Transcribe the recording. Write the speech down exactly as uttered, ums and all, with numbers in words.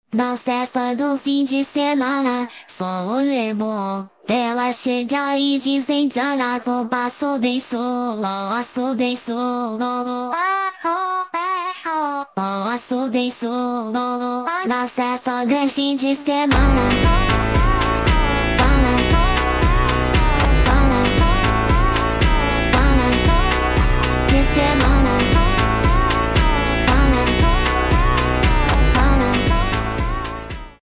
Na festa do fim de semana, só o lembro. Ela chega e desengana, com passo bem solo, passo bem solo. Passo bem solo, na festa do fim de semana.